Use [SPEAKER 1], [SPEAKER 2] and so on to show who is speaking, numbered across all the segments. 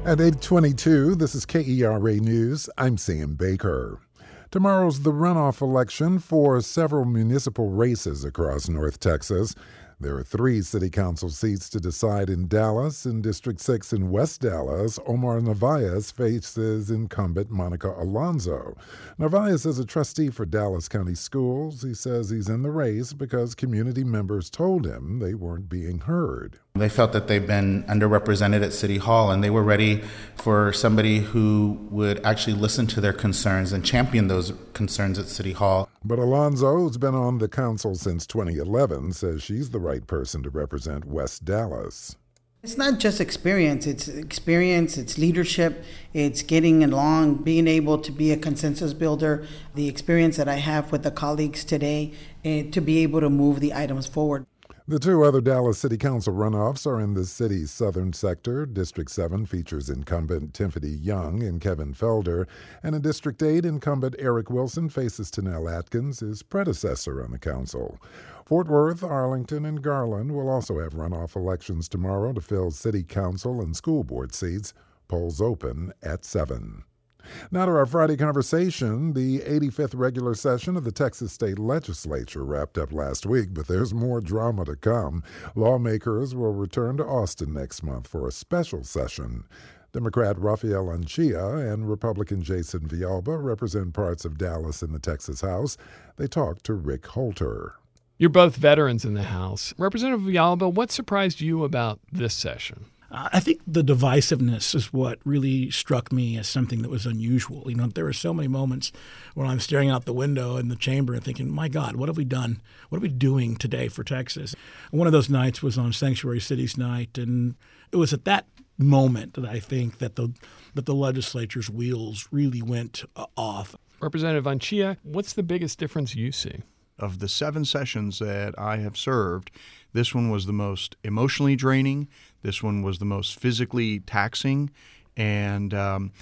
[SPEAKER 1] At 8:22, this is KERA News. I'm Sam Baker. Tomorrow's the runoff election for several municipal races across North Texas. There are 3 city council seats to decide in Dallas. In District 6 in West Dallas, Omar Narvaez faces incumbent Monica Alonso. Narvaez is a trustee for Dallas County Schools. He says he's in the race because community members told him they weren't being heard.
[SPEAKER 2] They felt that they've been underrepresented at City Hall, and they were ready for somebody who would actually listen to their concerns and champion those concerns at City Hall.
[SPEAKER 1] But Alonso, who's been on the council since 2011, says she's the right person to represent West Dallas.
[SPEAKER 3] It's not just experience, it's leadership, it's getting along, being able to be a consensus builder, the experience that I have with the colleagues today, to be able to move the items forward.
[SPEAKER 1] The 2 other Dallas City Council runoffs are in the city's southern sector. District 7 features incumbent Tiffany Young and Kevin Felder, and in District 8, incumbent Eric Wilson faces Tanel Atkins, his predecessor on the council. Fort Worth, Arlington, and Garland will also have runoff elections tomorrow to fill city council and school board seats. Polls open at 7. Now to our Friday conversation. The 85th regular session of the Texas State Legislature wrapped up last week, but there's more drama to come. Lawmakers will return to Austin next month for a special session. Democrat Rafael Anchia and Republican Jason Villalba represent parts of Dallas in the Texas House. They talked to Rick Holter.
[SPEAKER 4] You're both veterans in the House. Representative Villalba, what surprised you about this session?
[SPEAKER 5] I think the divisiveness is what really struck me as something that was unusual. You know, there were so many moments when I'm staring out the window in the chamber and thinking, my God, what have we done? What are we doing today for Texas? One of those nights was on Sanctuary Cities Night, and it was at that moment that I think that the legislature's wheels really went off.
[SPEAKER 4] Representative Anchia, what's the biggest difference you see?
[SPEAKER 6] Of the 7 sessions that I have served, this one was the most emotionally draining. This one was the most physically taxing. And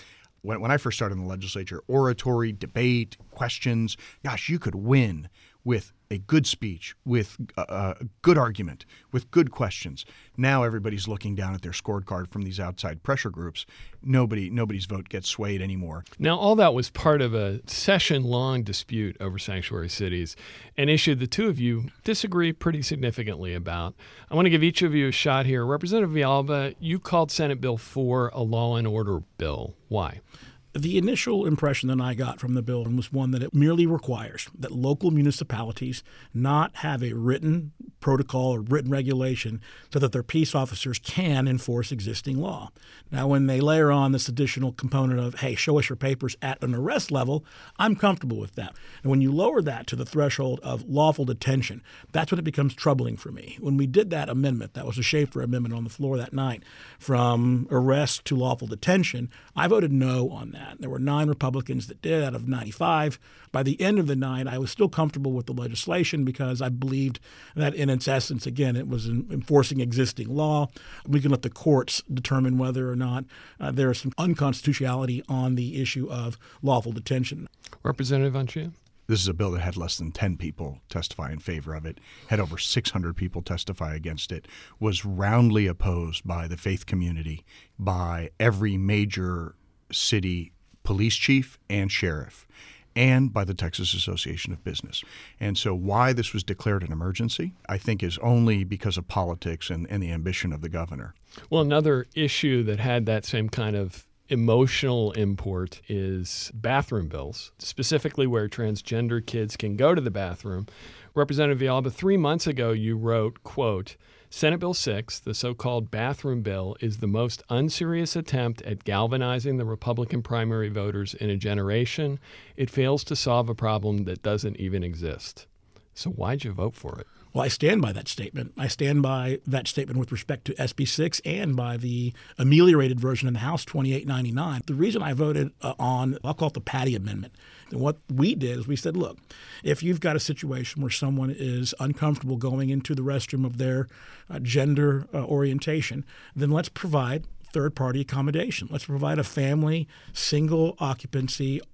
[SPEAKER 6] when I first started in the legislature, oratory, debate, questions, gosh, you could win with a good speech, with a good argument, with good questions. Now everybody's looking down at their scorecard from these outside pressure groups. Nobody's vote gets swayed anymore.
[SPEAKER 4] Now, all that was part of a session-long dispute over sanctuary cities, an issue the 2 of you disagree pretty significantly about. I want to give each of you a shot here. Representative Villalba, you called Senate Bill 4 a law and order bill. Why?
[SPEAKER 5] The initial impression that I got from the bill was one that it merely requires that local municipalities not have a written protocol or written regulation so that their peace officers can enforce existing law. Now, when they layer on this additional component of, hey, show us your papers at an arrest level, I'm comfortable with that. And when you lower that to the threshold of lawful detention, that's when it becomes troubling for me. When we did that amendment, that was a Schaefer amendment on the floor that night, from arrest to lawful detention, I voted no on that. There were 9 Republicans that did out of 95. By the end of the night, I was still comfortable with the legislation because I believed that in its essence, again, it was enforcing existing law. We can let the courts determine whether or not there is some unconstitutionality on the issue of lawful detention.
[SPEAKER 4] Representative Anchia?
[SPEAKER 6] This is a bill that had less than 10 people testify in favor of it, had over 600 people testify against it, was roundly opposed by the faith community, by every major city police chief and sheriff, and by the Texas Association of Business. And so why this was declared an emergency, I think, is only because of politics and the ambition of the governor.
[SPEAKER 4] Well, another issue that had that same kind of emotional import is bathroom bills, specifically where transgender kids can go to the bathroom. Representative Villalba, 3 months ago you wrote, quote, Senate Bill 6, the so-called bathroom bill, is the most unserious attempt at galvanizing the Republican primary voters in a generation. It fails to solve a problem that doesn't even exist. So why'd you vote for it?
[SPEAKER 5] Well, I stand by that statement. I stand by that statement with respect to SB 6 and by the ameliorated version in the House, 2899. The reason I voted on, I'll call it the Patty Amendment. And what we did is we said, look, if you've got a situation where someone is uncomfortable going into the restroom of their gender orientation, then let's provide third-party accommodation. Let's provide a family, single occupancy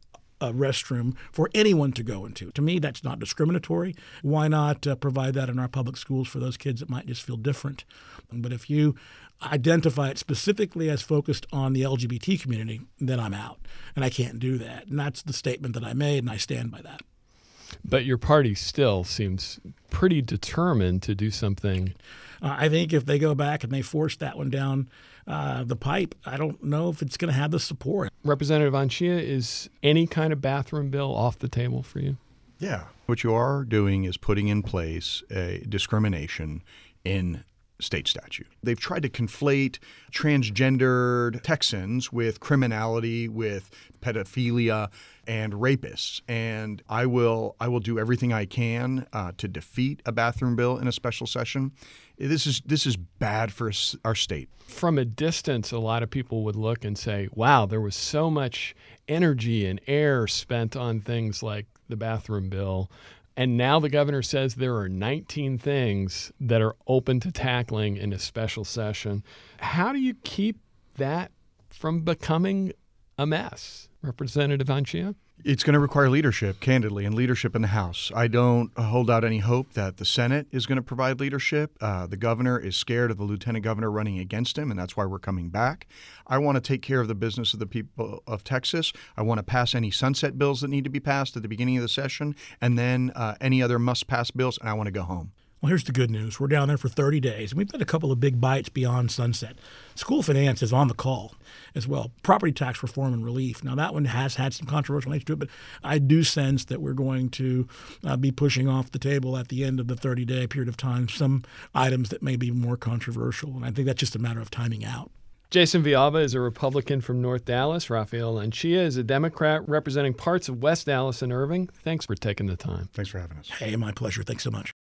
[SPEAKER 5] restroom for anyone to go into. To me, that's not discriminatory. Why not provide that in our public schools for those kids that might just feel different? But if you identify it specifically as focused on the LGBT community, then I'm out, and I can't do that. And that's the statement that I made, and I stand by that.
[SPEAKER 4] But your party still seems pretty determined to do something.
[SPEAKER 5] I think if they go back and they force that one down the pipe, I don't know if it's going to have the support.
[SPEAKER 4] Representative Anchia, is any kind of bathroom bill off the table for you?
[SPEAKER 6] Yeah. What you are doing is putting in place a discrimination in state statute. They've tried to conflate transgendered Texans with criminality, with pedophilia and rapists. And I will do everything I can to defeat a bathroom bill in a special session. This is bad for our state.
[SPEAKER 4] From a distance, a lot of people would look and say, wow, there was so much energy and air spent on things like the bathroom bill. And now the governor says there are 19 things that are open to tackling in a special session. How do you keep that from becoming a mess, Representative Anchia?
[SPEAKER 6] It's going to require leadership, candidly, and leadership in the House. I don't hold out any hope that the Senate is going to provide leadership. The governor is scared of the lieutenant governor running against him, and that's why we're coming back. I want to take care of the business of the people of Texas. I want to pass any sunset bills that need to be passed at the beginning of the session, and then any other must-pass bills, and I want to go home.
[SPEAKER 5] Well, here's the good news. We're down there for 30 days, and we've got a couple of big bites beyond sunset. School finance is on the call as well. Property tax reform and relief. Now, that one has had some controversial nature to it, but I do sense that we're going to be pushing off the table at the end of the 30-day period of time some items that may be more controversial, and I think that's just a matter of timing out.
[SPEAKER 4] Jason Villalba is a Republican from North Dallas. Rafael Anchia is a Democrat representing parts of West Dallas and Irving. Thanks for taking the time.
[SPEAKER 6] Thanks for having us.
[SPEAKER 5] Hey, my pleasure. Thanks so much.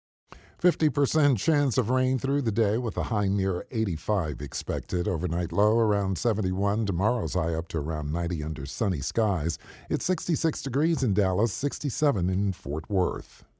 [SPEAKER 1] 50% chance of rain through the day with a high near 85 expected. Overnight low around 71. Tomorrow's high up to around 90 under sunny skies. It's 66 degrees in Dallas, 67 in Fort Worth.